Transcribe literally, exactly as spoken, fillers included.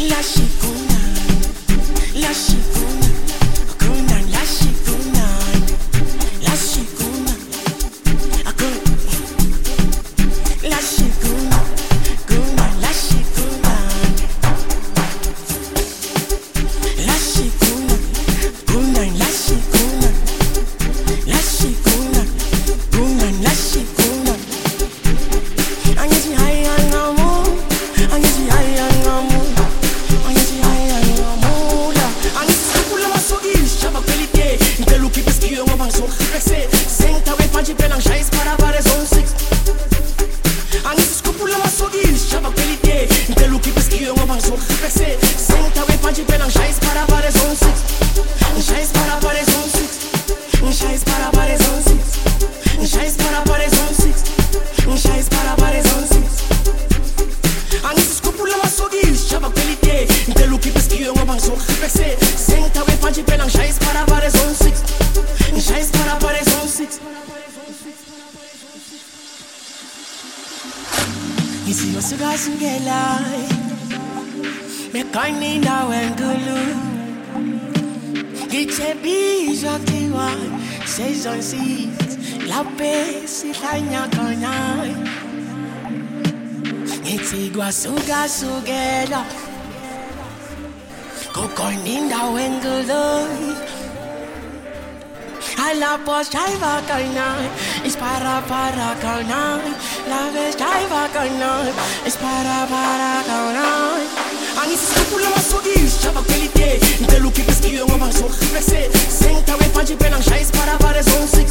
La chikuna, la chikuna, kuna la chikuna, la chikuna, kuna la chikuna, kuna la chikuna, la chikuna, kuna la chikuna, la chikuna, kuna la chikuna. Angithi hayi angamu, angithi hayi angamu. Senta we punch pelang shais para para zone six. Angis scopula masogis chava qualité. Inte luki pesquio ngobang so khpese. Senta we punch pelang shais para para zone six. Shais para para zone six. Shais para para zone six. Shais para para zone six. Shais para para zone six. Angis scopula masogis chava qualité. Inte luki pesquio ngobang so khpese. Senta we punch pelang shais para para zone six. Shais para para zone six. Isi osuga sungelai me kaini na wengulu Giche bija kiwa saison six la paix si tanya kanai Iti gua suga sugela Kokoini na wengulu La voz va canal, es para para canal. La vez va canal, es para para canal. Ani scopula masogis, chava qualité. Inte luki pesquio ngoma so khpese. Senta we punch pelang shais para para zone six.